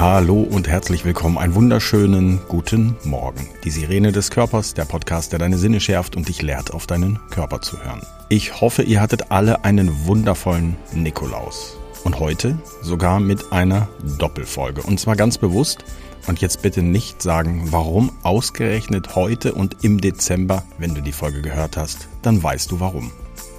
Hallo und herzlich willkommen. Einen wunderschönen guten Morgen. Die Sirene des Körpers, der Podcast, der deine Sinne schärft und dich lehrt, auf deinen Körper zu hören. Ich hoffe, ihr hattet alle einen wundervollen Nikolaus. Und heute sogar mit einer Doppelfolge. Und zwar ganz bewusst. Und jetzt bitte nicht sagen, warum ausgerechnet heute und im Dezember. Wenn du die Folge gehört hast, dann weißt du warum.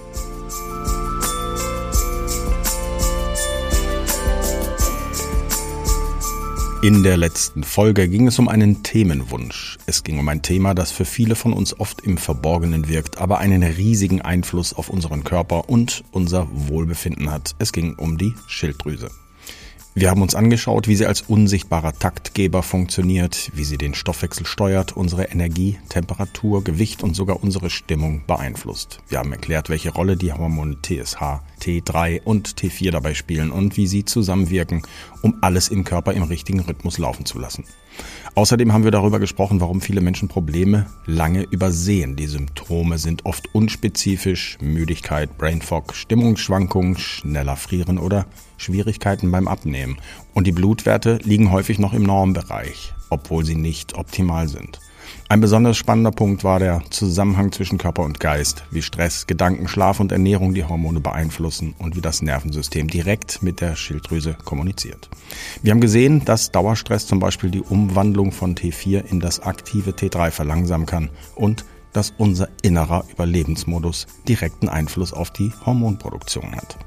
In der letzten Folge ging es um einen Themenwunsch. Es ging um ein Thema, das für viele von uns oft im Verborgenen wirkt, aber einen riesigen Einfluss auf unseren Körper und unser Wohlbefinden hat. Es ging um die Schilddrüse. Wir haben uns angeschaut, wie sie als unsichtbarer Taktgeber funktioniert, wie sie den Stoffwechsel steuert, unsere Energie, Temperatur, Gewicht und sogar unsere Stimmung beeinflusst. Wir haben erklärt, welche Rolle die Hormone TSH, T3 und T4 dabei spielen und wie sie zusammenwirken, um alles im Körper im richtigen Rhythmus laufen zu lassen. Außerdem haben wir darüber gesprochen, warum viele Menschen Probleme lange übersehen. Die Symptome sind oft unspezifisch: Müdigkeit, Brain Fog, Stimmungsschwankungen, schneller Frieren oder Schwierigkeiten beim Abnehmen. Und die Blutwerte liegen häufig noch im Normbereich, obwohl sie nicht optimal sind. Ein besonders spannender Punkt war der Zusammenhang zwischen Körper und Geist, wie Stress, Gedanken, Schlaf und Ernährung die Hormone beeinflussen und wie das Nervensystem direkt mit der Schilddrüse kommuniziert. Wir haben gesehen, dass Dauerstress zum Beispiel die Umwandlung von T4 in das aktive T3 verlangsamen kann und dass unser innerer Überlebensmodus direkten Einfluss auf die Hormonproduktion hat.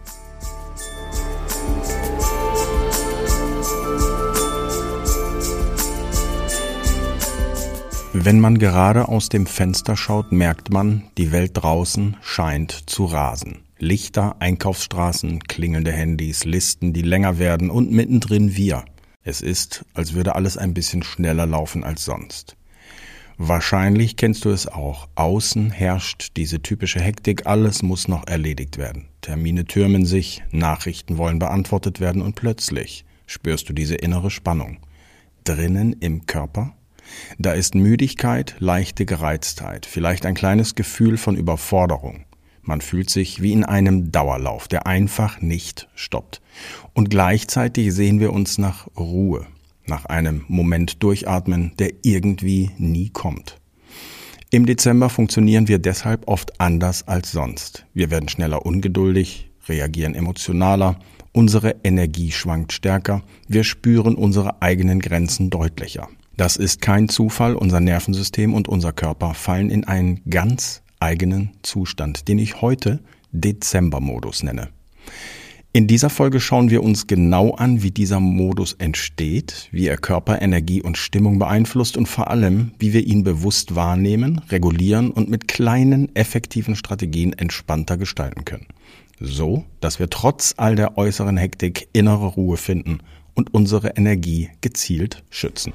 Wenn man gerade aus dem Fenster schaut, merkt man, die Welt draußen scheint zu rasen. Lichter, Einkaufsstraßen, klingelnde Handys, Listen, die länger werden und mittendrin wir. Es ist, als würde alles ein bisschen schneller laufen als sonst. Wahrscheinlich kennst du es auch. Außen herrscht diese typische Hektik, alles muss noch erledigt werden. Termine türmen sich, Nachrichten wollen beantwortet werden und plötzlich spürst du diese innere Spannung. Drinnen im Körper? Da ist Müdigkeit, leichte Gereiztheit, vielleicht ein kleines Gefühl von Überforderung. Man fühlt sich wie in einem Dauerlauf, der einfach nicht stoppt. Und gleichzeitig sehen wir uns nach Ruhe, nach einem Moment durchatmen, der irgendwie nie kommt. Im Dezember funktionieren wir deshalb oft anders als sonst. Wir werden schneller ungeduldig, reagieren emotionaler, unsere Energie schwankt stärker, wir spüren unsere eigenen Grenzen deutlicher. Das ist kein Zufall, unser Nervensystem und unser Körper fallen in einen ganz eigenen Zustand, den ich heute Dezembermodus nenne. In dieser Folge schauen wir uns genau an, wie dieser Modus entsteht, wie er Körper, Energie und Stimmung beeinflusst und vor allem, wie wir ihn bewusst wahrnehmen, regulieren und mit kleinen, effektiven Strategien entspannter gestalten können. So, dass wir trotz all der äußeren Hektik innere Ruhe finden und unsere Energie gezielt schützen.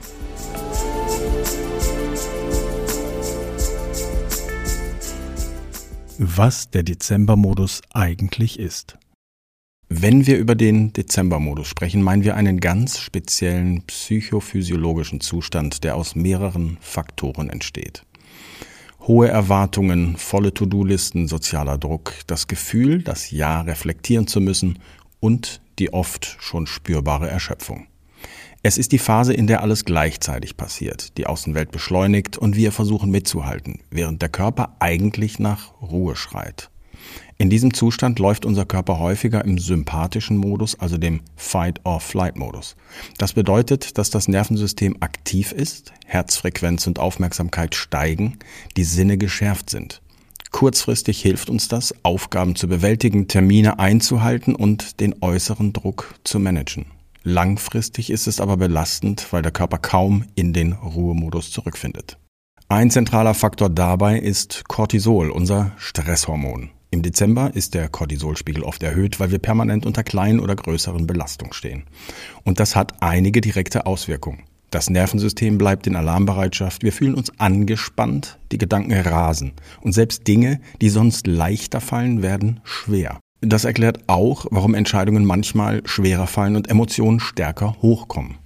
Was der Dezembermodus eigentlich ist. Wenn wir über den Dezembermodus sprechen, meinen wir einen ganz speziellen psychophysiologischen Zustand, der aus mehreren Faktoren entsteht. Hohe Erwartungen, volle To-Do-Listen, sozialer Druck, das Gefühl, das Jahr reflektieren zu müssen und die oft schon spürbare Erschöpfung. Es ist die Phase, in der alles gleichzeitig passiert, die Außenwelt beschleunigt und wir versuchen mitzuhalten, während der Körper eigentlich nach Ruhe schreit. In diesem Zustand läuft unser Körper häufiger im sympathischen Modus, also dem Fight-or-Flight-Modus. Das bedeutet, dass das Nervensystem aktiv ist, Herzfrequenz und Aufmerksamkeit steigen, die Sinne geschärft sind. Kurzfristig hilft uns das, Aufgaben zu bewältigen, Termine einzuhalten und den äußeren Druck zu managen. Langfristig ist es aber belastend, weil der Körper kaum in den Ruhemodus zurückfindet. Ein zentraler Faktor dabei ist Cortisol, unser Stresshormon. Im Dezember ist der Cortisolspiegel oft erhöht, weil wir permanent unter kleinen oder größeren Belastungen stehen. Und das hat einige direkte Auswirkungen. Das Nervensystem bleibt in Alarmbereitschaft, wir fühlen uns angespannt, die Gedanken rasen. Und selbst Dinge, die sonst leichter fallen, werden schwer. Das erklärt auch, warum Entscheidungen manchmal schwerer fallen und Emotionen stärker hochkommen.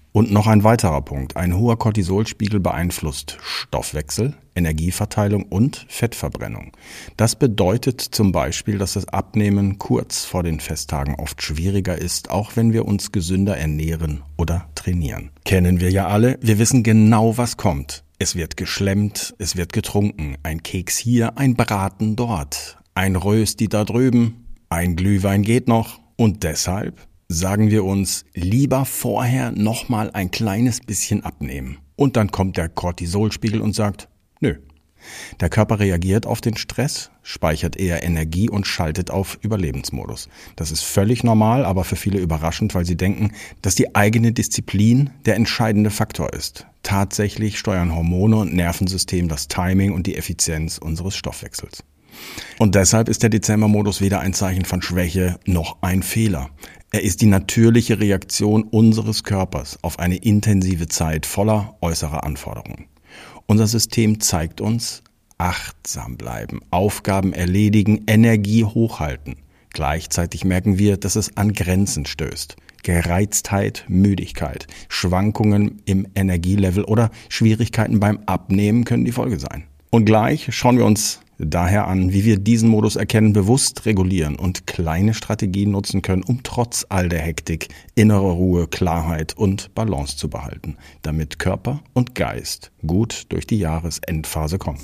Und noch ein weiterer Punkt. Ein hoher Cortisolspiegel beeinflusst Stoffwechsel, Energieverteilung und Fettverbrennung. Das bedeutet zum Beispiel, dass das Abnehmen kurz vor den Festtagen oft schwieriger ist, auch wenn wir uns gesünder ernähren oder trainieren. Kennen wir ja alle, wir wissen genau, was kommt. Es wird geschlemmt, es wird getrunken. Ein Keks hier, ein Braten dort, ein Rösti da drüben, ein Glühwein geht noch. Und deshalb sagen wir uns, lieber vorher nochmal ein kleines bisschen abnehmen. Und dann kommt der Cortisolspiegel und sagt, nö. Der Körper reagiert auf den Stress, speichert eher Energie und schaltet auf Überlebensmodus. Das ist völlig normal, aber für viele überraschend, weil sie denken, dass die eigene Disziplin der entscheidende Faktor ist. Tatsächlich steuern Hormone und Nervensystem das Timing und die Effizienz unseres Stoffwechsels. Und deshalb ist der Dezembermodus weder ein Zeichen von Schwäche noch ein Fehler. Er ist die natürliche Reaktion unseres Körpers auf eine intensive Zeit voller äußerer Anforderungen. Unser System zeigt uns, achtsam bleiben, Aufgaben erledigen, Energie hochhalten. Gleichzeitig merken wir, dass es an Grenzen stößt. Gereiztheit, Müdigkeit, Schwankungen im Energielevel oder Schwierigkeiten beim Abnehmen können die Folge sein. Und gleich schauen wir uns daher an, wie wir diesen Modus erkennen, bewusst regulieren und kleine Strategien nutzen können, um trotz all der Hektik innere Ruhe, Klarheit und Balance zu behalten, damit Körper und Geist gut durch die Jahresendphase kommen.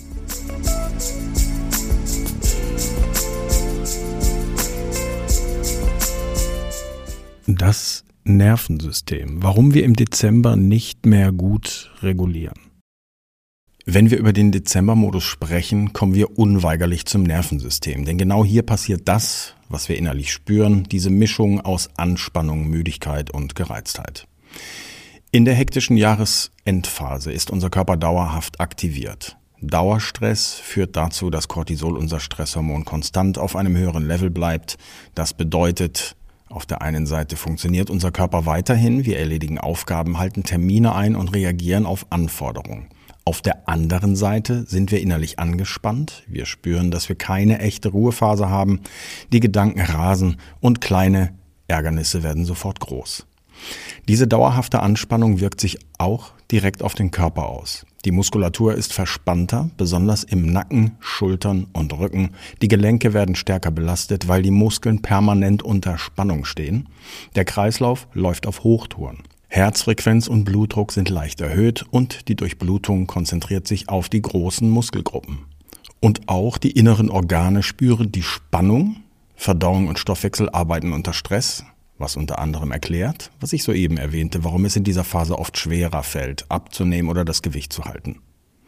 Das Nervensystem. Warum wir im Dezember nicht mehr gut regulieren. Wenn wir über den Dezembermodus sprechen, kommen wir unweigerlich zum Nervensystem. Denn genau hier passiert das, was wir innerlich spüren, diese Mischung aus Anspannung, Müdigkeit und Gereiztheit. In der hektischen Jahresendphase ist unser Körper dauerhaft aktiviert. Dauerstress führt dazu, dass Cortisol, unser Stresshormon, konstant auf einem höheren Level bleibt. Das bedeutet, auf der einen Seite funktioniert unser Körper weiterhin, wir erledigen Aufgaben, halten Termine ein und reagieren auf Anforderungen. Auf der anderen Seite sind wir innerlich angespannt, wir spüren, dass wir keine echte Ruhephase haben, die Gedanken rasen und kleine Ärgernisse werden sofort groß. Diese dauerhafte Anspannung wirkt sich auch direkt auf den Körper aus. Die Muskulatur ist verspannter, besonders im Nacken, Schultern und Rücken. Die Gelenke werden stärker belastet, weil die Muskeln permanent unter Spannung stehen. Der Kreislauf läuft auf Hochtouren. Herzfrequenz und Blutdruck sind leicht erhöht und die Durchblutung konzentriert sich auf die großen Muskelgruppen. Und auch die inneren Organe spüren die Spannung. Verdauung und Stoffwechsel arbeiten unter Stress, was unter anderem erklärt, was ich soeben erwähnte, warum es in dieser Phase oft schwerer fällt, abzunehmen oder das Gewicht zu halten.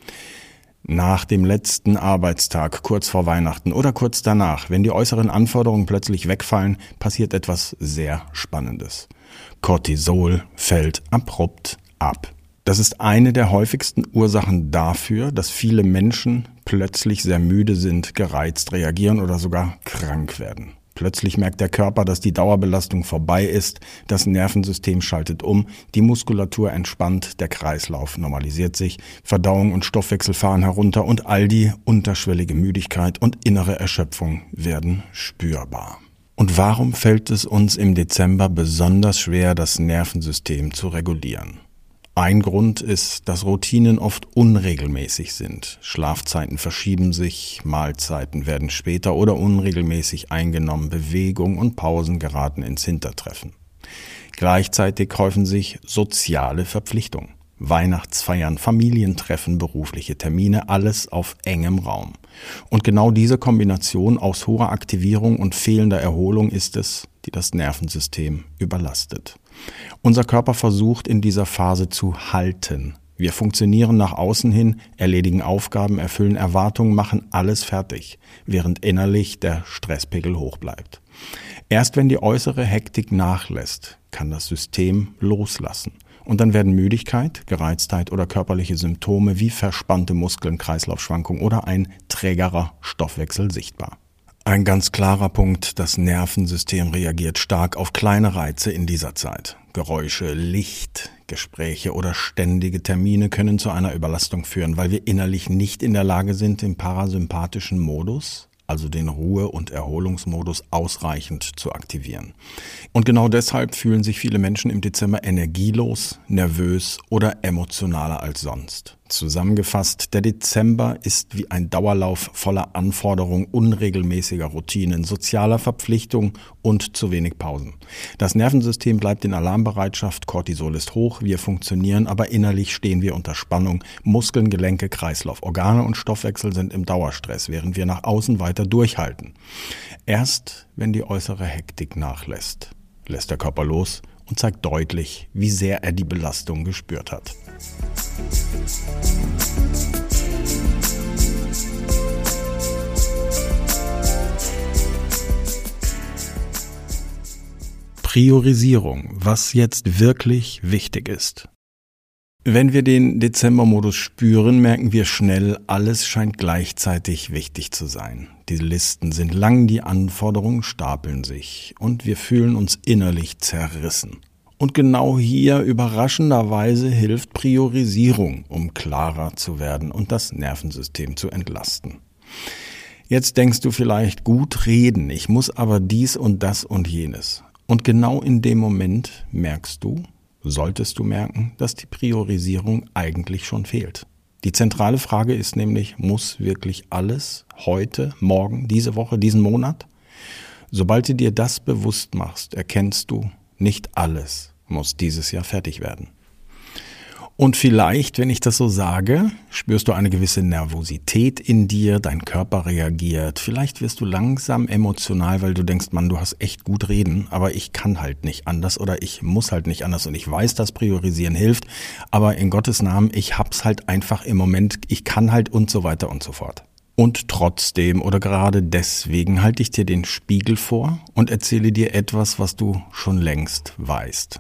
Nach dem letzten Arbeitstag, kurz vor Weihnachten oder kurz danach, wenn die äußeren Anforderungen plötzlich wegfallen, passiert etwas sehr Spannendes. Cortisol fällt abrupt ab. Das ist eine der häufigsten Ursachen dafür, dass viele Menschen plötzlich sehr müde sind, gereizt reagieren oder sogar krank werden. Plötzlich merkt der Körper, dass die Dauerbelastung vorbei ist, das Nervensystem schaltet um, die Muskulatur entspannt, der Kreislauf normalisiert sich, Verdauung und Stoffwechsel fahren herunter und all die unterschwellige Müdigkeit und innere Erschöpfung werden spürbar. Und warum fällt es uns im Dezember besonders schwer, das Nervensystem zu regulieren? Ein Grund ist, dass Routinen oft unregelmäßig sind. Schlafzeiten verschieben sich, Mahlzeiten werden später oder unregelmäßig eingenommen, Bewegung und Pausen geraten ins Hintertreffen. Gleichzeitig häufen sich soziale Verpflichtungen. Weihnachtsfeiern, Familientreffen, berufliche Termine, alles auf engem Raum. Und genau diese Kombination aus hoher Aktivierung und fehlender Erholung ist es, die das Nervensystem überlastet. Unser Körper versucht in dieser Phase zu halten. Wir funktionieren nach außen hin, erledigen Aufgaben, erfüllen Erwartungen, machen alles fertig, während innerlich der Stresspegel hoch bleibt. Erst wenn die äußere Hektik nachlässt, kann das System loslassen. Und dann werden Müdigkeit, Gereiztheit oder körperliche Symptome wie verspannte Muskeln, Kreislaufschwankungen oder ein trägerer Stoffwechsel sichtbar. Ein ganz klarer Punkt, das Nervensystem reagiert stark auf kleine Reize in dieser Zeit. Geräusche, Licht, Gespräche oder ständige Termine können zu einer Überlastung führen, weil wir innerlich nicht in der Lage sind, im parasympathischen Modus also den Ruhe- und Erholungsmodus, ausreichend zu aktivieren. Und genau deshalb fühlen sich viele Menschen im Dezember energielos, nervös oder emotionaler als sonst. Zusammengefasst, der Dezember ist wie ein Dauerlauf voller Anforderungen, unregelmäßiger Routinen, sozialer Verpflichtungen und zu wenig Pausen. Das Nervensystem bleibt in Alarmbereitschaft, Cortisol ist hoch, wir funktionieren, aber innerlich stehen wir unter Spannung. Muskeln, Gelenke, Kreislauf, Organe und Stoffwechsel sind im Dauerstress, während wir nach außen weiter durchhalten. Erst wenn die äußere Hektik nachlässt, lässt der Körper los und zeigt deutlich, wie sehr er die Belastung gespürt hat. Priorisierung, was jetzt wirklich wichtig ist. Wenn wir den Dezembermodus spüren, merken wir schnell, alles scheint gleichzeitig wichtig zu sein. Die Listen sind lang, die Anforderungen stapeln sich und wir fühlen uns innerlich zerrissen. Und genau hier überraschenderweise hilft Priorisierung, um klarer zu werden und das Nervensystem zu entlasten. Jetzt denkst du vielleicht, gut reden, ich muss aber dies und das und jenes. Und genau in dem Moment solltest du merken, dass die Priorisierung eigentlich schon fehlt. Die zentrale Frage ist nämlich, muss wirklich alles heute, morgen, diese Woche, diesen Monat? Sobald du dir das bewusst machst, erkennst du, nicht alles muss dieses Jahr fertig werden. Und vielleicht, wenn ich das so sage, spürst du eine gewisse Nervosität in dir, dein Körper reagiert. Vielleicht wirst du langsam emotional, weil du denkst, Mann, du hast echt gut reden, aber ich kann halt nicht anders oder ich muss halt nicht anders und ich weiß, dass Priorisieren hilft, aber in Gottes Namen, ich hab's halt einfach im Moment, ich kann halt und so weiter und so fort. Und trotzdem oder gerade deswegen halte ich dir den Spiegel vor und erzähle dir etwas, was du schon längst weißt.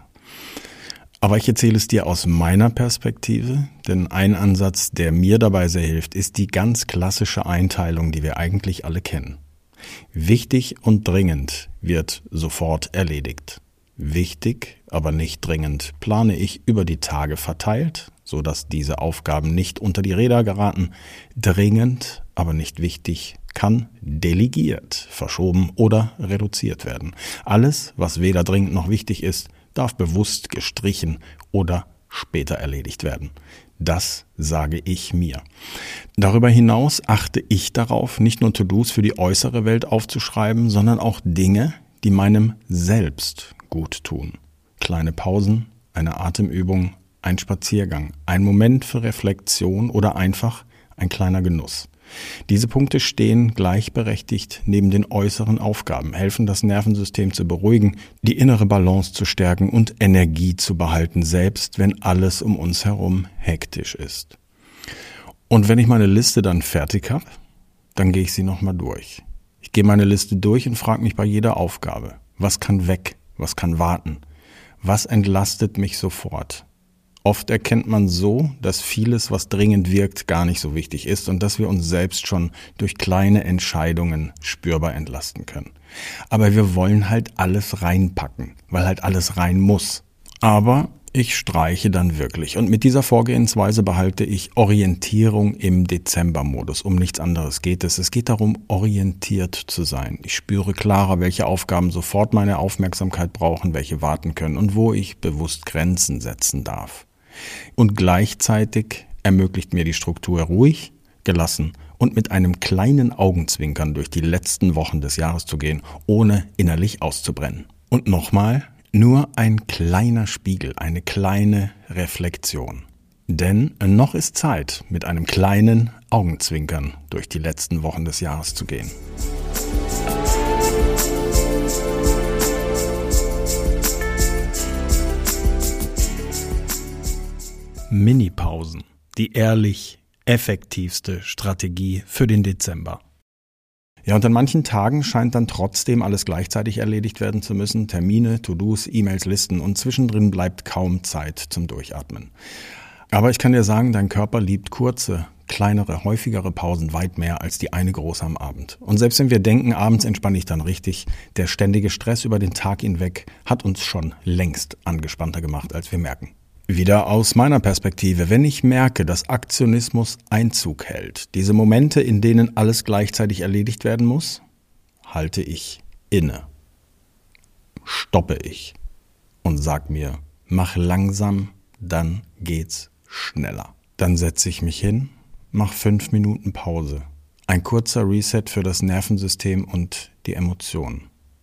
Aber ich erzähle es dir aus meiner Perspektive, denn ein Ansatz, der mir dabei sehr hilft, ist die ganz klassische Einteilung, die wir eigentlich alle kennen. Wichtig und dringend wird sofort erledigt. Wichtig, aber nicht dringend plane ich über die Tage verteilt, sodass diese Aufgaben nicht unter die Räder geraten. Dringend, aber nicht wichtig, kann delegiert, verschoben oder reduziert werden. Alles, was weder dringend noch wichtig ist, darf bewusst gestrichen oder später erledigt werden. Das sage ich mir. Darüber hinaus achte ich darauf, nicht nur To-Dos für die äußere Welt aufzuschreiben, sondern auch Dinge, die meinem Selbst gut tun. Kleine Pausen, eine Atemübung, ein Spaziergang, ein Moment für Reflexion oder einfach ein kleiner Genuss. Diese Punkte stehen gleichberechtigt neben den äußeren Aufgaben, helfen das Nervensystem zu beruhigen, die innere Balance zu stärken und Energie zu behalten, selbst wenn alles um uns herum hektisch ist. Und wenn ich meine Liste dann fertig habe, dann gehe ich sie nochmal durch. Ich gehe meine Liste durch und frage mich bei jeder Aufgabe, was kann weg, was kann warten, was entlastet mich sofort. Oft erkennt man so, dass vieles, was dringend wirkt, gar nicht so wichtig ist und dass wir uns selbst schon durch kleine Entscheidungen spürbar entlasten können. Aber wir wollen halt alles reinpacken, weil halt alles rein muss. Aber ich streiche dann wirklich und mit dieser Vorgehensweise behalte ich Orientierung im Dezembermodus. Um nichts anderes geht es. Es geht darum, orientiert zu sein. Ich spüre klarer, welche Aufgaben sofort meine Aufmerksamkeit brauchen, welche warten können und wo ich bewusst Grenzen setzen darf. Und gleichzeitig ermöglicht mir die Struktur ruhig, gelassen und mit einem kleinen Augenzwinkern durch die letzten Wochen des Jahres zu gehen, ohne innerlich auszubrennen. Und nochmal, nur ein kleiner Spiegel, eine kleine Reflexion. Denn noch ist Zeit, mit einem kleinen Augenzwinkern durch die letzten Wochen des Jahres zu gehen. Minipausen, die ehrlich effektivste Strategie für den Dezember. Ja, und an manchen Tagen scheint dann trotzdem alles gleichzeitig erledigt werden zu müssen. Termine, To-Dos, E-Mails, Listen und zwischendrin bleibt kaum Zeit zum Durchatmen. Aber ich kann dir sagen, dein Körper liebt kurze, kleinere, häufigere Pausen weit mehr als die eine große am Abend. Und selbst wenn wir denken, abends entspanne ich dann richtig, der ständige Stress über den Tag hinweg hat uns schon längst angespannter gemacht, als wir merken. Wieder aus meiner Perspektive, wenn ich merke, dass Aktionismus Einzug hält, diese Momente, in denen alles gleichzeitig erledigt werden muss, halte ich inne, stoppe ich und sag mir, mach langsam, dann geht's schneller. Dann setze ich mich hin, mach 5 Minuten Pause. Ein kurzer Reset für das Nervensystem und die Emotionen.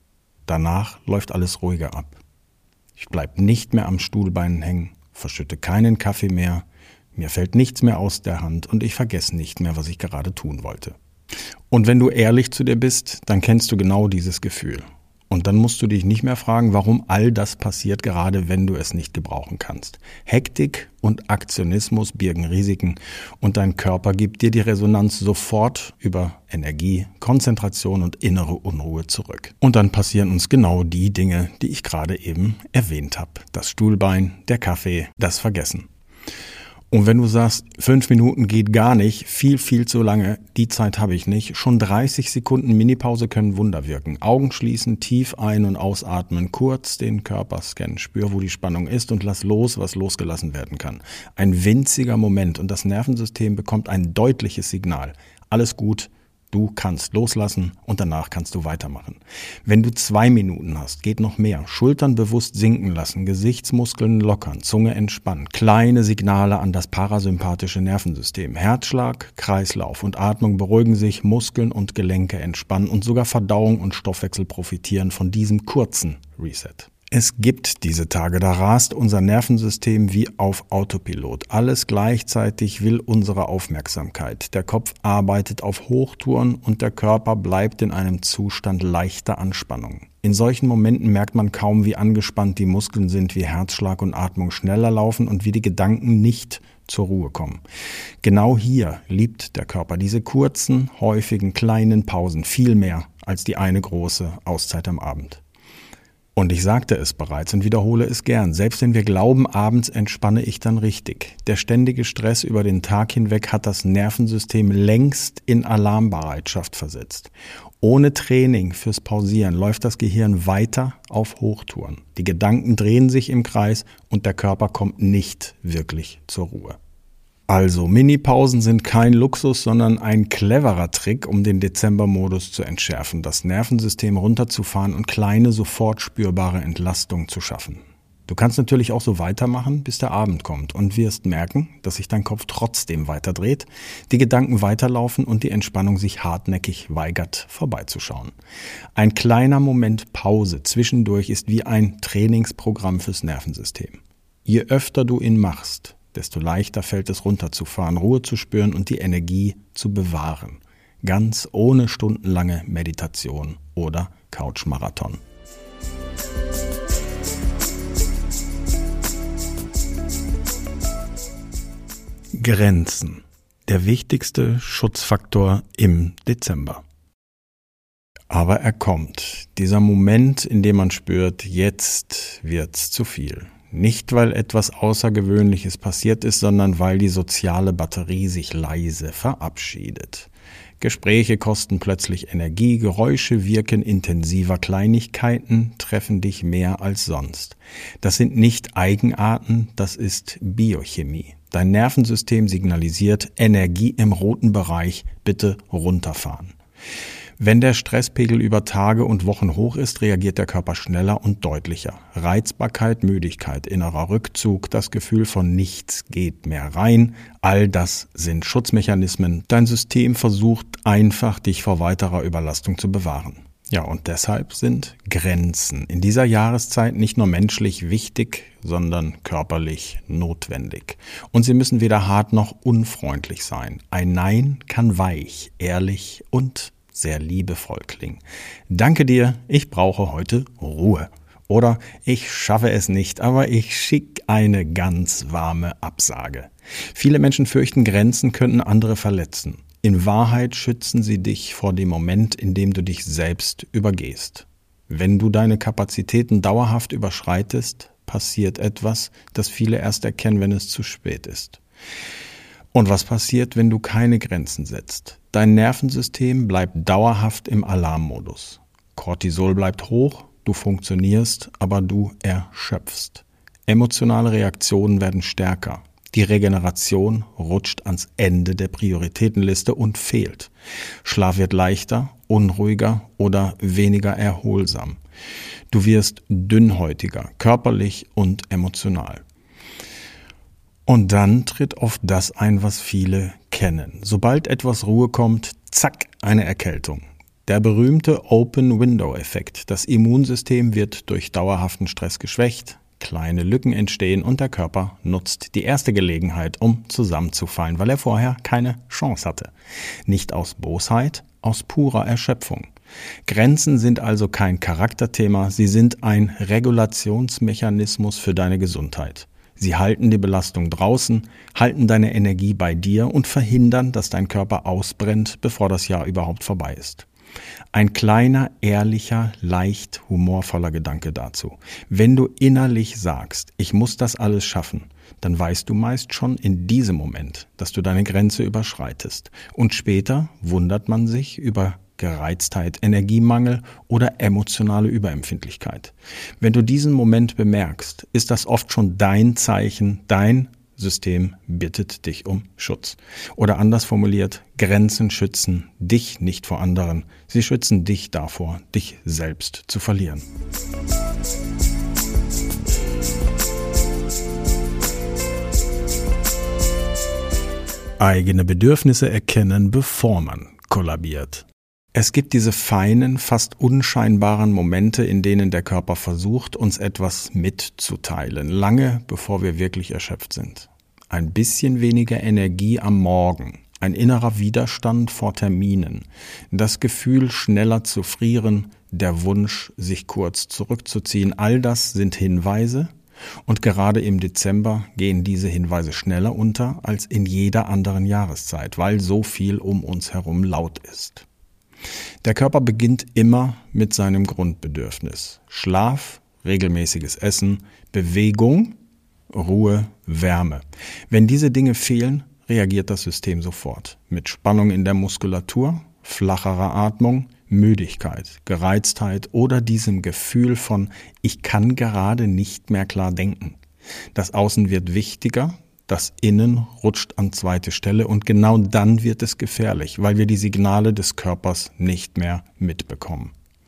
Danach läuft alles ruhiger ab. Ich bleib nicht mehr am Stuhlbein hängen, verschütte keinen Kaffee mehr, mir fällt nichts mehr aus der Hand und ich vergesse nicht mehr, was ich gerade tun wollte. Und wenn du ehrlich zu dir bist, dann kennst du genau dieses Gefühl. Und dann musst du dich nicht mehr fragen, warum all das passiert, gerade wenn du es nicht gebrauchen kannst. Hektik und Aktionismus birgen Risiken und dein Körper gibt dir die Resonanz sofort über Energie, Konzentration und innere Unruhe zurück. Und dann passieren uns genau die Dinge, die ich gerade eben erwähnt habe. Das Stuhlbein, der Kaffee, das Vergessen. Und wenn du sagst, 5 Minuten geht gar nicht, viel zu lange, die Zeit habe ich nicht, schon 30 Sekunden Minipause können Wunder wirken. Augen schließen, tief ein- und ausatmen, kurz den Körper scannen, spür, wo die Spannung ist und lass los, was losgelassen werden kann. Ein winziger Moment und das Nervensystem bekommt ein deutliches Signal. Alles gut. Du kannst loslassen und danach kannst du weitermachen. Wenn du 2 Minuten hast, geht noch mehr. Schultern bewusst sinken lassen, Gesichtsmuskeln lockern, Zunge entspannen. Kleine Signale an das parasympathische Nervensystem. Herzschlag, Kreislauf und Atmung beruhigen sich, Muskeln und Gelenke entspannen und sogar Verdauung und Stoffwechsel profitieren von diesem kurzen Reset. Es gibt diese Tage, da rast unser Nervensystem wie auf Autopilot. Alles gleichzeitig will unsere Aufmerksamkeit. Der Kopf arbeitet auf Hochtouren und der Körper bleibt in einem Zustand leichter Anspannung. In solchen Momenten merkt man kaum, wie angespannt die Muskeln sind, wie Herzschlag und Atmung schneller laufen und wie die Gedanken nicht zur Ruhe kommen. Genau hier liebt der Körper diese kurzen, häufigen, kleinen Pausen viel mehr als die eine große Auszeit am Abend. Und ich sagte es bereits und wiederhole es gern, selbst wenn wir glauben, abends entspanne ich dann richtig. Der ständige Stress über den Tag hinweg hat das Nervensystem längst in Alarmbereitschaft versetzt. Ohne Training fürs Pausieren läuft das Gehirn weiter auf Hochtouren. Die Gedanken drehen sich im Kreis und der Körper kommt nicht wirklich zur Ruhe. Also, Minipausen sind kein Luxus, sondern ein cleverer Trick, um den Dezembermodus zu entschärfen, das Nervensystem runterzufahren und kleine, sofort spürbare Entlastung zu schaffen. Du kannst natürlich auch so weitermachen, bis der Abend kommt und wirst merken, dass sich dein Kopf trotzdem weiterdreht, die Gedanken weiterlaufen und die Entspannung sich hartnäckig weigert, vorbeizuschauen. Ein kleiner Moment Pause zwischendurch ist wie ein Trainingsprogramm fürs Nervensystem. Je öfter du ihn machst, desto leichter fällt es runterzufahren, Ruhe zu spüren und die Energie zu bewahren. Ganz ohne stundenlange Meditation oder Couchmarathon. Grenzen. Der wichtigste Schutzfaktor im Dezember. Aber er kommt. Dieser Moment, in dem man spürt, jetzt wird's zu viel. Nicht, weil etwas Außergewöhnliches passiert ist, sondern weil die soziale Batterie sich leise verabschiedet. Gespräche kosten plötzlich Energie, Geräusche wirken intensiver, Kleinigkeiten treffen dich mehr als sonst. Das sind nicht Eigenarten, das ist Biochemie. Dein Nervensystem signalisiert Energie im roten Bereich, bitte runterfahren. Wenn der Stresspegel über Tage und Wochen hoch ist, reagiert der Körper schneller und deutlicher. Reizbarkeit, Müdigkeit, innerer Rückzug, das Gefühl von nichts geht mehr rein, all das sind Schutzmechanismen. Dein System versucht einfach, dich vor weiterer Überlastung zu bewahren. Ja, und deshalb sind Grenzen in dieser Jahreszeit nicht nur menschlich wichtig, sondern körperlich notwendig. Und sie müssen weder hart noch unfreundlich sein. Ein Nein kann weich, ehrlich und sehr liebevoll klingen. Danke dir, ich brauche heute Ruhe. Oder ich schaffe es nicht, aber ich schicke eine ganz warme Absage. Viele Menschen fürchten, Grenzen könnten andere verletzen. In Wahrheit schützen sie dich vor dem Moment, in dem du dich selbst übergehst. Wenn du deine Kapazitäten dauerhaft überschreitest, passiert etwas, das viele erst erkennen, wenn es zu spät ist. Und was passiert, wenn du keine Grenzen setzt? Dein Nervensystem bleibt dauerhaft im Alarmmodus. Cortisol bleibt hoch, du funktionierst, aber du erschöpfst. Emotionale Reaktionen werden stärker. Die Regeneration rutscht ans Ende der Prioritätenliste und fehlt. Schlaf wird leichter, unruhiger oder weniger erholsam. Du wirst dünnhäutiger, körperlich und emotional. Und dann tritt oft das ein, was viele kennen. Sobald etwas Ruhe kommt, zack, eine Erkältung. Der berühmte Open-Window-Effekt. Das Immunsystem wird durch dauerhaften Stress geschwächt, kleine Lücken entstehen und der Körper nutzt die erste Gelegenheit, um zusammenzufallen, weil er vorher keine Chance hatte. Nicht aus Bosheit, aus purer Erschöpfung. Grenzen sind also kein Charakterthema, sie sind ein Regulationsmechanismus für deine Gesundheit. Sie halten die Belastung draußen, halten deine Energie bei dir und verhindern, dass dein Körper ausbrennt, bevor das Jahr überhaupt vorbei ist. Ein kleiner, ehrlicher, leicht humorvoller Gedanke dazu. Wenn du innerlich sagst, ich muss das alles schaffen, dann weißt du meist schon in diesem Moment, dass du deine Grenze überschreitest. Und später wundert man sich über Gereiztheit, Energiemangel oder emotionale Überempfindlichkeit. Wenn du diesen Moment bemerkst, ist das oft schon dein Zeichen, dein System bittet dich um Schutz. Oder anders formuliert, Grenzen schützen dich nicht vor anderen. Sie schützen dich davor, dich selbst zu verlieren. Eigene Bedürfnisse erkennen, bevor man kollabiert. Es gibt diese feinen, fast unscheinbaren Momente, in denen der Körper versucht, uns etwas mitzuteilen, lange bevor wir wirklich erschöpft sind. Ein bisschen weniger Energie am Morgen, ein innerer Widerstand vor Terminen, das Gefühl, schneller zu frieren, der Wunsch, sich kurz zurückzuziehen, all das sind Hinweise. Und gerade im Dezember gehen diese Hinweise schneller unter als in jeder anderen Jahreszeit, weil so viel um uns herum laut ist. Der Körper beginnt immer mit seinem Grundbedürfnis. Schlaf, regelmäßiges Essen, Bewegung, Ruhe, Wärme. Wenn diese Dinge fehlen, reagiert das System sofort. Mit Spannung in der Muskulatur, flacherer Atmung, Müdigkeit, Gereiztheit oder diesem Gefühl von ich kann gerade nicht mehr klar denken. Das Außen wird wichtiger, das Innen rutscht an zweite Stelle und genau dann wird es gefährlich, weil wir die Signale des Körpers nicht mehr mitbekommen.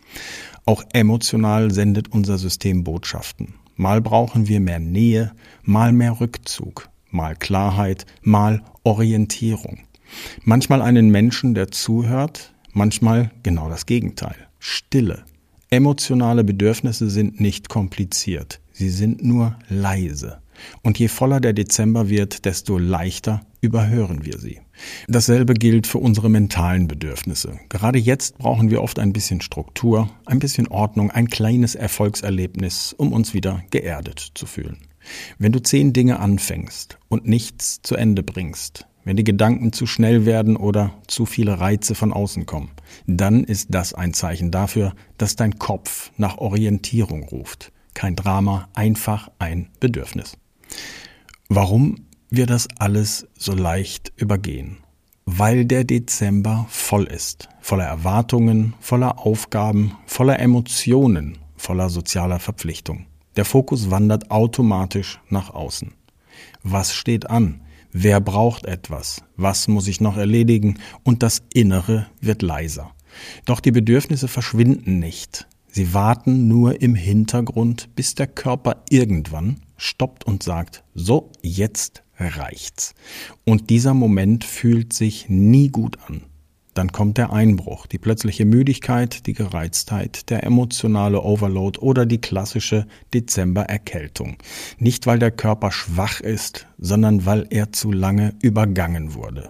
Auch emotional sendet unser System Botschaften. Mal brauchen wir mehr Nähe, mal mehr Rückzug, mal Klarheit, mal Orientierung. Manchmal einen Menschen, der zuhört, manchmal genau das Gegenteil. Stille. Emotionale Bedürfnisse sind nicht kompliziert, sie sind nur leise. Und je voller der Dezember wird, desto leichter überhören wir sie. Dasselbe gilt für unsere mentalen Bedürfnisse. Gerade jetzt brauchen wir oft ein bisschen Struktur, ein bisschen Ordnung, ein kleines Erfolgserlebnis, um uns wieder geerdet zu fühlen. Wenn du 10 Dinge anfängst und nichts zu Ende bringst, wenn die Gedanken zu schnell werden oder zu viele Reize von außen kommen, dann ist das ein Zeichen dafür, dass dein Kopf nach Orientierung ruft. Kein Drama, einfach ein Bedürfnis. Warum wir das alles so leicht übergehen? Weil der Dezember voll ist, voller Erwartungen, voller Aufgaben, voller Emotionen, voller sozialer Verpflichtung. Der Fokus wandert automatisch nach außen. Was steht an? Wer braucht etwas? Was muss ich noch erledigen? Und das Innere wird leiser. Doch die Bedürfnisse verschwinden nicht. Sie warten nur im Hintergrund, bis der Körper irgendwann stoppt und sagt, so, jetzt reicht's. Und dieser Moment fühlt sich nie gut an. Dann kommt der Einbruch, die plötzliche Müdigkeit, die Gereiztheit, der emotionale Overload oder die klassische Dezembererkältung. Nicht, weil der Körper schwach ist, sondern weil er zu lange übergangen wurde.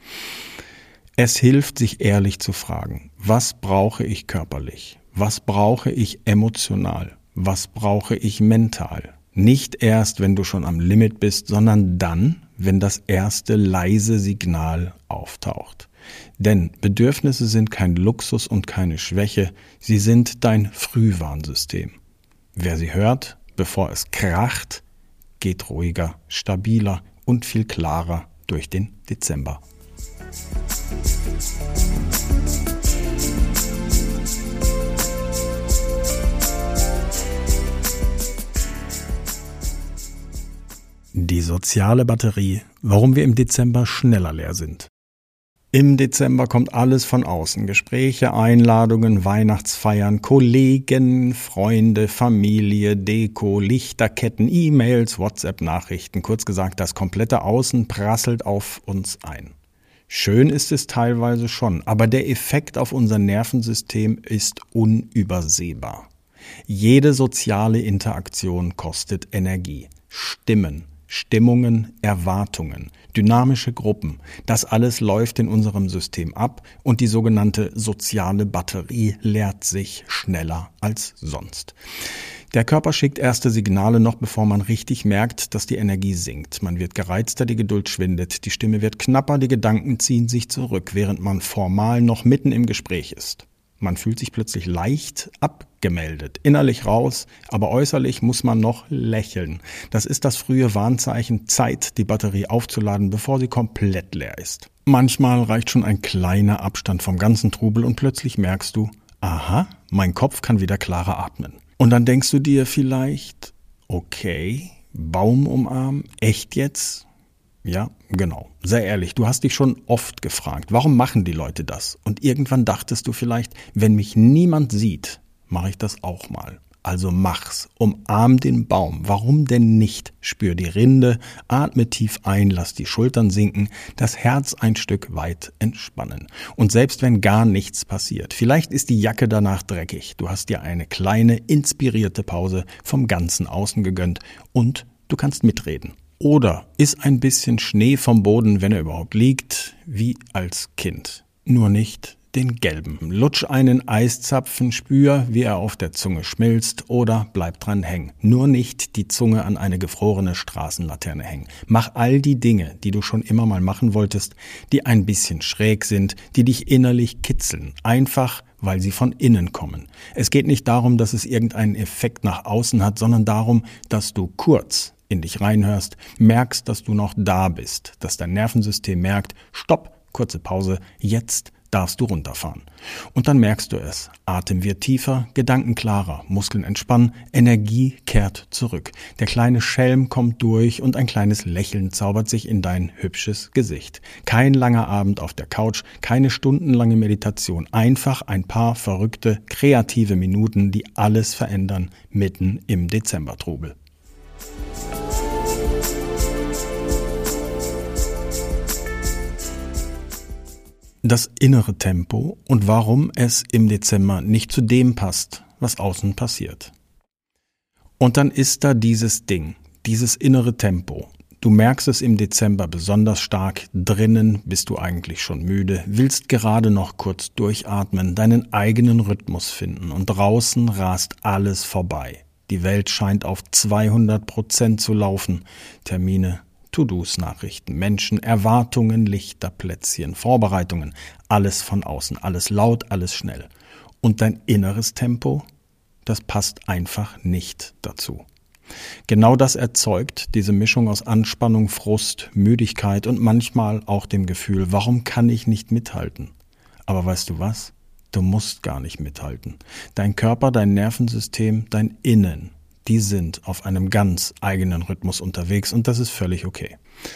Es hilft, sich ehrlich zu fragen, was brauche ich körperlich? Was brauche ich emotional? Was brauche ich mental? Nicht erst, wenn du schon am Limit bist, sondern dann, wenn das erste leise Signal auftaucht. Denn Bedürfnisse sind kein Luxus und keine Schwäche, sie sind dein Frühwarnsystem. Wer sie hört, bevor es kracht, geht ruhiger, stabiler und viel klarer durch den Dezember. soziale Batterie, warum wir im Dezember schneller leer sind. Im Dezember kommt alles von außen. Gespräche, Einladungen, Weihnachtsfeiern, Kollegen, Freunde, Familie, Deko, Lichterketten, E-Mails, WhatsApp-Nachrichten. Kurz gesagt, das komplette Außen prasselt auf uns ein. Schön ist es teilweise schon, aber der Effekt auf unser Nervensystem ist unübersehbar. Jede soziale Interaktion kostet Energie. Stimmen, Stimmungen, Erwartungen, dynamische Gruppen, das alles läuft in unserem System ab und die sogenannte soziale Batterie leert sich schneller als sonst. Der Körper schickt erste Signale noch, bevor man richtig merkt, dass die Energie sinkt. Man wird gereizter, die Geduld schwindet, die Stimme wird knapper, die Gedanken ziehen sich zurück, während man formal noch mitten im Gespräch ist. Man fühlt sich plötzlich leicht abgemeldet, innerlich raus, aber äußerlich muss man noch lächeln. Das ist das frühe Warnzeichen, Zeit, die Batterie aufzuladen, bevor sie komplett leer ist. Manchmal reicht schon ein kleiner Abstand vom ganzen Trubel und plötzlich merkst du, aha, mein Kopf kann wieder klarer atmen. Und dann denkst du dir vielleicht, okay, Baum umarmen, echt jetzt? Ja, genau. Sei ehrlich, du hast dich schon oft gefragt, warum machen die Leute das? Und irgendwann dachtest du vielleicht, wenn mich niemand sieht, mache ich das auch mal. Also mach's, umarm den Baum. Warum denn nicht? Spür die Rinde, atme tief ein, lass die Schultern sinken, das Herz ein Stück weit entspannen. Und selbst wenn gar nichts passiert, vielleicht ist die Jacke danach dreckig, du hast dir eine kleine, inspirierte Pause vom ganzen Außen gegönnt und du kannst mitreden. Oder ist ein bisschen Schnee vom Boden, wenn er überhaupt liegt, wie als Kind. Nur nicht den gelben. Lutsch einen Eiszapfen, spür, wie er auf der Zunge schmilzt oder bleib dran hängen. Nur nicht die Zunge an eine gefrorene Straßenlaterne hängen. Mach all die Dinge, die du schon immer mal machen wolltest, die ein bisschen schräg sind, die dich innerlich kitzeln. Einfach, weil sie von innen kommen. Es geht nicht darum, dass es irgendeinen Effekt nach außen hat, sondern darum, dass du kurz in dich reinhörst, merkst, dass du noch da bist, dass dein Nervensystem merkt, stopp, kurze Pause, jetzt darfst du runterfahren. Und dann merkst du es, Atem wird tiefer, Gedanken klarer, Muskeln entspannen, Energie kehrt zurück. Der kleine Schelm kommt durch und ein kleines Lächeln zaubert sich in dein hübsches Gesicht. Kein langer Abend auf der Couch, keine stundenlange Meditation, einfach ein paar verrückte, kreative Minuten, die alles verändern, mitten im Dezembertrubel. Das innere Tempo und warum es im Dezember nicht zu dem passt, was außen passiert. Und dann ist da dieses Ding, dieses innere Tempo. Du merkst es im Dezember besonders stark, drinnen bist du eigentlich schon müde, willst gerade noch kurz durchatmen, deinen eigenen Rhythmus finden und draußen rast alles vorbei. Die Welt scheint auf 200% zu laufen, Termine, To-Dos, Nachrichten, Menschen, Erwartungen, Lichterplätzchen, Vorbereitungen, alles von außen, alles laut, alles schnell. Und dein inneres Tempo, das passt einfach nicht dazu. Genau das erzeugt diese Mischung aus Anspannung, Frust, Müdigkeit und manchmal auch dem Gefühl, warum kann ich nicht mithalten? Aber weißt du was? Du musst gar nicht mithalten. Dein Körper, dein Nervensystem, dein Innen, die sind auf einem ganz eigenen Rhythmus unterwegs und das ist völlig okay.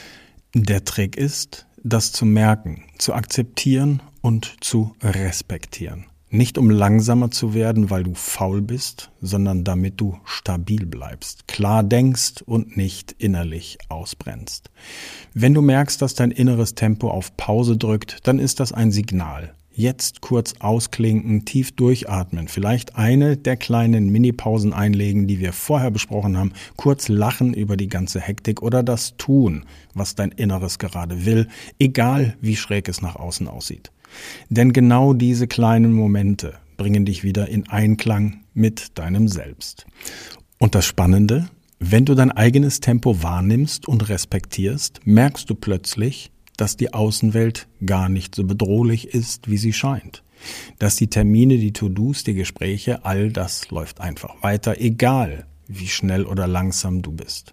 Der Trick ist, das zu merken, zu akzeptieren und zu respektieren. Nicht um langsamer zu werden, weil du faul bist, sondern damit du stabil bleibst, klar denkst und nicht innerlich ausbrennst. Wenn du merkst, dass dein inneres Tempo auf Pause drückt, dann ist das ein Signal. Jetzt kurz ausklinken, tief durchatmen, vielleicht eine der kleinen Minipausen einlegen, die wir vorher besprochen haben, kurz lachen über die ganze Hektik oder das tun, was dein Inneres gerade will, egal wie schräg es nach außen aussieht. Denn genau diese kleinen Momente bringen dich wieder in Einklang mit deinem Selbst. Und das Spannende, wenn du dein eigenes Tempo wahrnimmst und respektierst, merkst du plötzlich, dass die Außenwelt gar nicht so bedrohlich ist, wie sie scheint. Dass die Termine, die To-Dos, die Gespräche, all das läuft einfach weiter, egal wie schnell oder langsam du bist.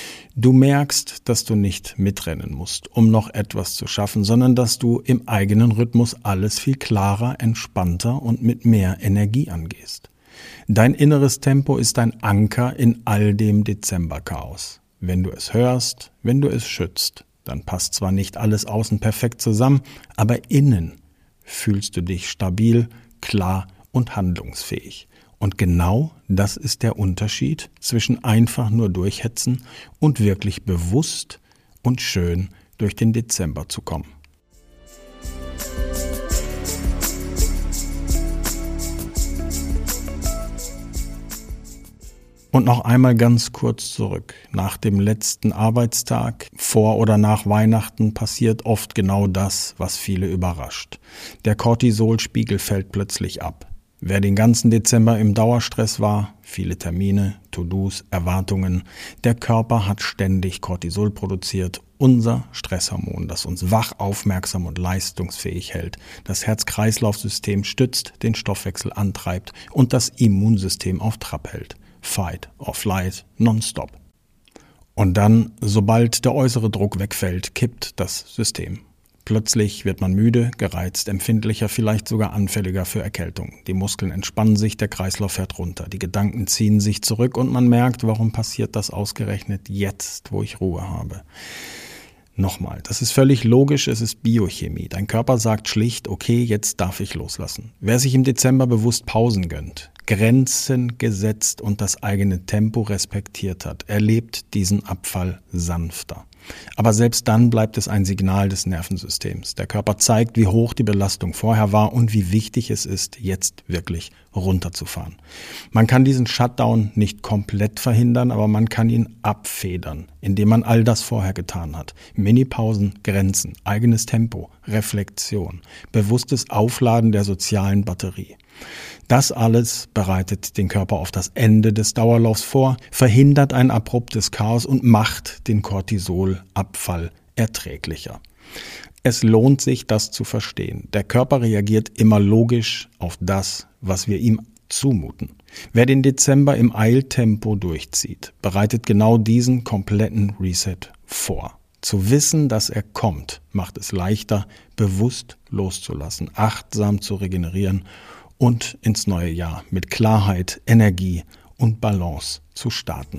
Du merkst, dass du nicht mitrennen musst, um noch etwas zu schaffen, sondern dass du im eigenen Rhythmus alles viel klarer, entspannter und mit mehr Energie angehst. Dein inneres Tempo ist ein Anker in all dem Dezemberchaos. wenn du es hörst, wenn du es schützt, dann passt zwar nicht alles außen perfekt zusammen, aber innen fühlst du dich stabil, klar und handlungsfähig. Und genau das ist der Unterschied zwischen einfach nur durchhetzen und wirklich bewusst und schön durch den Dezember zu kommen. Und noch einmal ganz kurz zurück. Nach dem letzten Arbeitstag, vor oder nach Weihnachten, passiert oft genau das, was viele überrascht. Der Cortisolspiegel fällt plötzlich ab. Wer den ganzen Dezember im Dauerstress war, viele Termine, To-Dos, Erwartungen, der Körper hat ständig Cortisol produziert, unser Stresshormon, das uns wach, aufmerksam und leistungsfähig hält, das Herz-Kreislauf-System stützt, den Stoffwechsel antreibt und das Immunsystem auf Trab hält. Fight or flight, nonstop. Und dann, sobald der äußere Druck wegfällt, kippt das System. Plötzlich wird man müde, gereizt, empfindlicher, vielleicht sogar anfälliger für Erkältung. Die Muskeln entspannen sich, der Kreislauf fährt runter, die Gedanken ziehen sich zurück und man merkt, warum passiert das ausgerechnet jetzt, wo ich Ruhe habe. Nochmal, das ist völlig logisch, es ist Biochemie. Dein Körper sagt schlicht, okay, jetzt darf ich loslassen. Wer sich im Dezember bewusst Pausen gönnt, Grenzen gesetzt und das eigene Tempo respektiert hat, erlebt diesen Abfall sanfter. Aber selbst dann bleibt es ein Signal des Nervensystems. Der Körper zeigt, wie hoch die Belastung vorher war und wie wichtig es ist, jetzt wirklich runterzufahren. Man kann diesen Shutdown nicht komplett verhindern, aber man kann ihn abfedern, indem man all das vorher getan hat. Minipausen, Grenzen, eigenes Tempo, Reflexion, bewusstes Aufladen der sozialen Batterie. Das alles bereitet den Körper auf das Ende des Dauerlaufs vor, verhindert ein abruptes Chaos und macht den Cortisolabfall erträglicher. Es lohnt sich, das zu verstehen. Der Körper reagiert immer logisch auf das, was wir ihm zumuten. Wer den Dezember im Eiltempo durchzieht, bereitet genau diesen kompletten Reset vor. Zu wissen, dass er kommt, macht es leichter, bewusst loszulassen, achtsam zu regenerieren und ins neue Jahr mit Klarheit, Energie und Balance zu starten.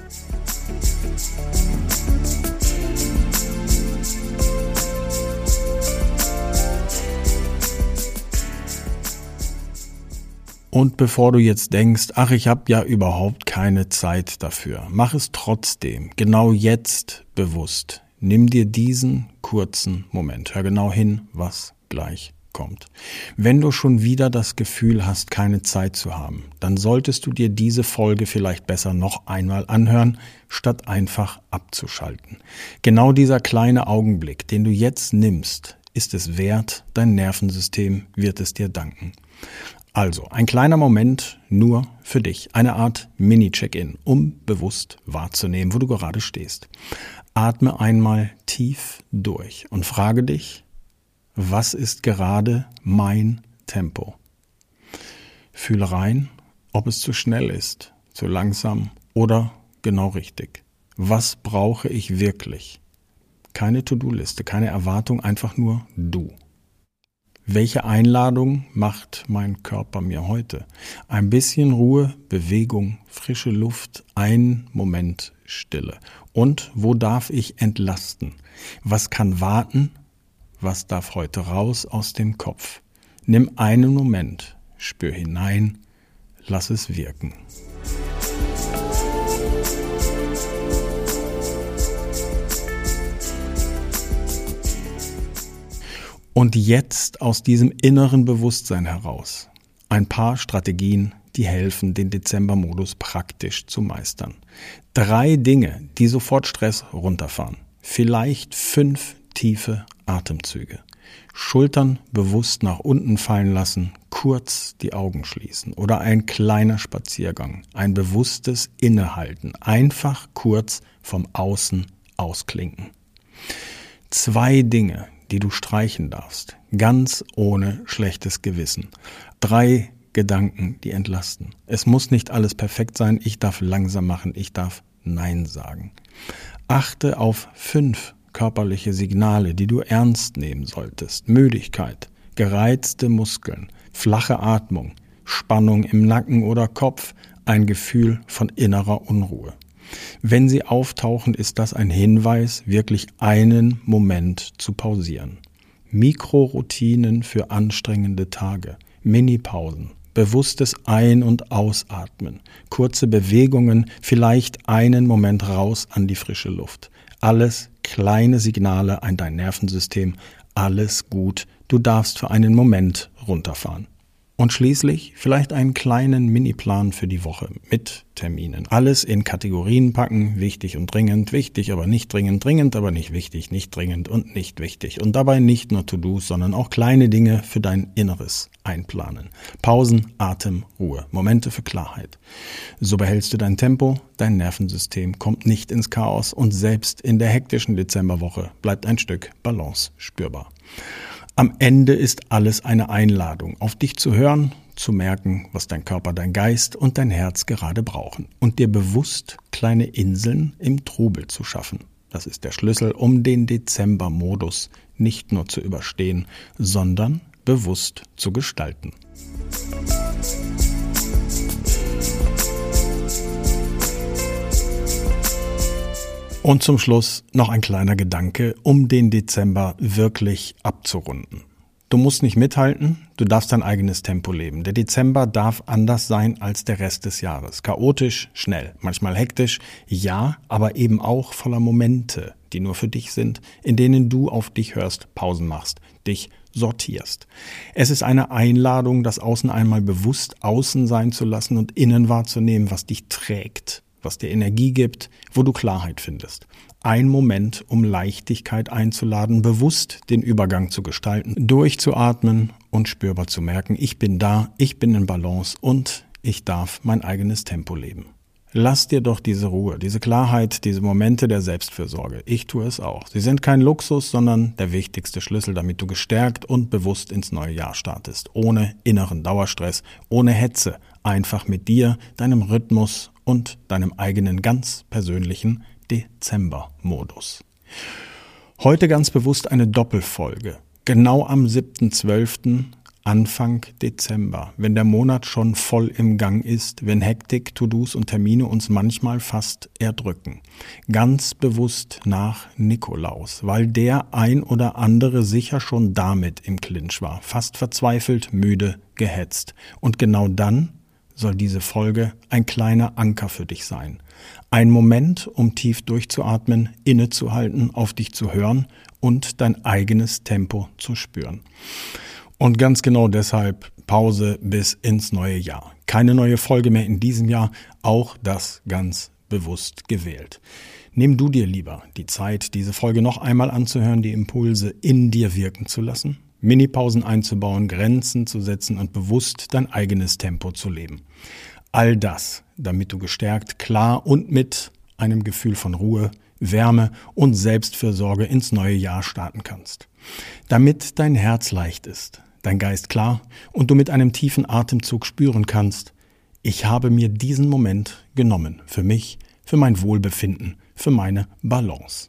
Und bevor du jetzt denkst, ach, ich habe ja überhaupt keine Zeit dafür, mach es trotzdem, genau jetzt bewusst. Nimm dir diesen kurzen Moment, hör genau hin, was gleich kommt. Wenn du schon wieder das Gefühl hast, keine Zeit zu haben, dann solltest du dir diese Folge vielleicht besser noch einmal anhören, statt einfach abzuschalten. Genau dieser kleine Augenblick, den du jetzt nimmst, ist es wert, dein Nervensystem wird es dir danken. Also, ein kleiner Moment nur für dich, eine Art Mini-Check-in, um bewusst wahrzunehmen, wo du gerade stehst. Atme einmal tief durch und frage dich, was ist gerade mein Tempo? Fühle rein, ob es zu schnell ist, zu langsam oder genau richtig. Was brauche ich wirklich? Keine To-Do-Liste, keine Erwartung, einfach nur du. Welche Einladung macht mein Körper mir heute? Ein bisschen Ruhe, Bewegung, frische Luft, einen Moment Stille. Und wo darf ich entlasten? Was kann warten? Was darf heute raus aus dem Kopf? Nimm einen Moment, spür hinein, lass es wirken. Und jetzt aus diesem inneren Bewusstsein heraus ein paar Strategien, die helfen, den Dezembermodus praktisch zu meistern. 3 Dinge, die sofort Stress runterfahren. Vielleicht 5 tiefe Atemzüge. Schultern bewusst nach unten fallen lassen, kurz die Augen schließen oder ein kleiner Spaziergang, ein bewusstes Innehalten, einfach kurz vom Außen ausklinken. 2 Dinge, die du streichen darfst, ganz ohne schlechtes Gewissen. 3 Gedanken, die entlasten. Es muss nicht alles perfekt sein, ich darf langsam machen, ich darf Nein sagen. Achte auf 5 körperliche Signale, die du ernst nehmen solltest. Müdigkeit, gereizte Muskeln, flache Atmung, Spannung im Nacken oder Kopf, ein Gefühl von innerer Unruhe. Wenn sie auftauchen, ist das ein Hinweis, wirklich einen Moment zu pausieren. Mikroroutinen für anstrengende Tage, Minipausen, bewusstes Ein- und Ausatmen, kurze Bewegungen, vielleicht einen Moment raus an die frische Luft. Alles kleine Signale an dein Nervensystem, alles gut, du darfst für einen Moment runterfahren. Und schließlich vielleicht einen kleinen Miniplan für die Woche mit Terminen. Alles in Kategorien packen, wichtig und dringend, wichtig aber nicht dringend, dringend aber nicht wichtig, nicht dringend und nicht wichtig. Und dabei nicht nur To-Dos, sondern auch kleine Dinge für dein Inneres einplanen. Pausen, Atem, Ruhe, Momente für Klarheit. So behältst du dein Tempo, dein Nervensystem kommt nicht ins Chaos und selbst in der hektischen Dezemberwoche bleibt ein Stück Balance spürbar. Am Ende ist alles eine Einladung, auf dich zu hören, zu merken, was dein Körper, dein Geist und dein Herz gerade brauchen und dir bewusst kleine Inseln im Trubel zu schaffen. Das ist der Schlüssel, um den Dezember-Modus nicht nur zu überstehen, sondern bewusst zu gestalten. Und zum Schluss noch ein kleiner Gedanke, um den Dezember wirklich abzurunden. Du musst nicht mithalten, du darfst dein eigenes Tempo leben. Der Dezember darf anders sein als der Rest des Jahres. Chaotisch, schnell, manchmal hektisch, ja, aber eben auch voller Momente, die nur für dich sind, in denen du auf dich hörst, Pausen machst, dich sortierst. Es ist eine Einladung, das Außen einmal bewusst außen sein zu lassen und innen wahrzunehmen, was dich trägt, was dir Energie gibt, wo du Klarheit findest. Ein Moment, um Leichtigkeit einzuladen, bewusst den Übergang zu gestalten, durchzuatmen und spürbar zu merken, ich bin da, ich bin in Balance und ich darf mein eigenes Tempo leben. Lass dir doch diese Ruhe, diese Klarheit, diese Momente der Selbstfürsorge. Ich tue es auch. Sie sind kein Luxus, sondern der wichtigste Schlüssel, damit du gestärkt und bewusst ins neue Jahr startest. Ohne inneren Dauerstress, ohne Hetze. Einfach mit dir, deinem Rhythmus und deinem eigenen ganz persönlichen Dezember-Modus. Heute ganz bewusst eine Doppelfolge. Genau am 7.12. Anfang Dezember, wenn der Monat schon voll im Gang ist, wenn Hektik, To-Dos und Termine uns manchmal fast erdrücken. Ganz bewusst nach Nikolaus, weil der ein oder andere sicher schon damit im Clinch war, fast verzweifelt, müde, gehetzt. Und genau dann soll diese Folge ein kleiner Anker für dich sein. Ein Moment, um tief durchzuatmen, innezuhalten, auf dich zu hören und dein eigenes Tempo zu spüren. Und ganz genau deshalb Pause bis ins neue Jahr. Keine neue Folge mehr in diesem Jahr, auch das ganz bewusst gewählt. Nimm du dir lieber die Zeit, diese Folge noch einmal anzuhören, die Impulse in dir wirken zu lassen, Minipausen einzubauen, Grenzen zu setzen und bewusst dein eigenes Tempo zu leben. All das, damit du gestärkt, klar und mit einem Gefühl von Ruhe, Wärme und Selbstfürsorge ins neue Jahr starten kannst. Damit dein Herz leicht ist, dein Geist klar und du mit einem tiefen Atemzug spüren kannst, ich habe mir diesen Moment genommen, für mich, für mein Wohlbefinden, für meine Balance.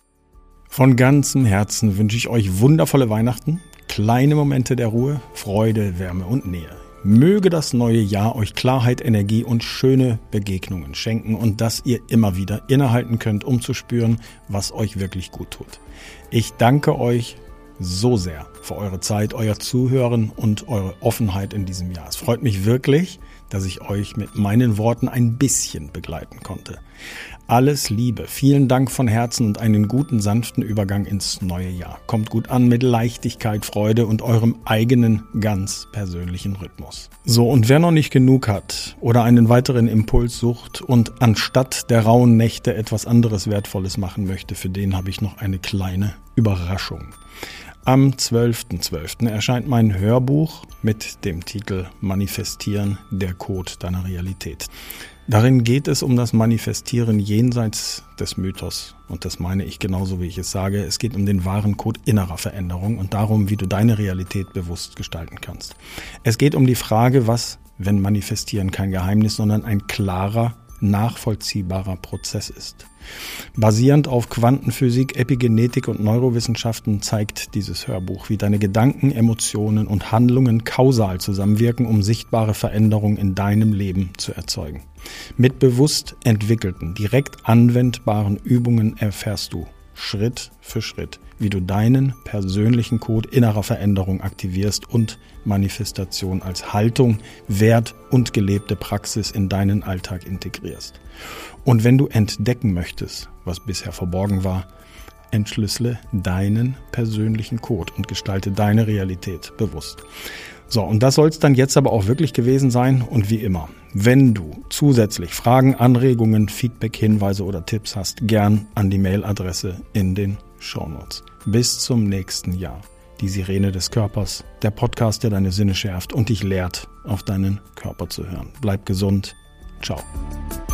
Von ganzem Herzen wünsche ich euch wundervolle Weihnachten, kleine Momente der Ruhe, Freude, Wärme und Nähe. Möge das neue Jahr euch Klarheit, Energie und schöne Begegnungen schenken und dass ihr immer wieder innehalten könnt, um zu spüren, was euch wirklich gut tut. Ich danke euch so sehr für eure Zeit, euer Zuhören und eure Offenheit in diesem Jahr. Es freut mich wirklich, dass ich euch mit meinen Worten ein bisschen begleiten konnte. Alles Liebe, vielen Dank von Herzen und einen guten, sanften Übergang ins neue Jahr. Kommt gut an mit Leichtigkeit, Freude und eurem eigenen, ganz persönlichen Rhythmus. So, und wer noch nicht genug hat oder einen weiteren Impuls sucht und anstatt der rauen Nächte etwas anderes Wertvolles machen möchte, für den habe ich noch eine kleine Überraschung. Am 12.12. erscheint mein Hörbuch mit dem Titel Manifestieren, der Code deiner Realität. Darin geht es um das Manifestieren jenseits des Mythos. Und das meine ich genauso, wie ich es sage. Es geht um den wahren Code innerer Veränderung und darum, wie du deine Realität bewusst gestalten kannst. Es geht um die Frage, was, wenn Manifestieren kein Geheimnis, sondern ein klarer nachvollziehbarer Prozess ist. Basierend auf Quantenphysik, Epigenetik und Neurowissenschaften zeigt dieses Hörbuch, wie deine Gedanken, Emotionen und Handlungen kausal zusammenwirken, um sichtbare Veränderungen in deinem Leben zu erzeugen. Mit bewusst entwickelten, direkt anwendbaren Übungen erfährst du Schritt für Schritt, wie du deinen persönlichen Code innerer Veränderung aktivierst und Manifestation als Haltung, Wert und gelebte Praxis in deinen Alltag integrierst. Und wenn du entdecken möchtest, was bisher verborgen war, entschlüssele deinen persönlichen Code und gestalte deine Realität bewusst. So, und das soll es dann jetzt aber auch wirklich gewesen sein. Und wie immer, wenn du zusätzlich Fragen, Anregungen, Feedback, Hinweise oder Tipps hast, gern an die Mailadresse in den Shownotes. Bis zum nächsten Jahr. Die Sirene des Körpers, der Podcast, der deine Sinne schärft und dich lehrt, auf deinen Körper zu hören. Bleib gesund. Ciao.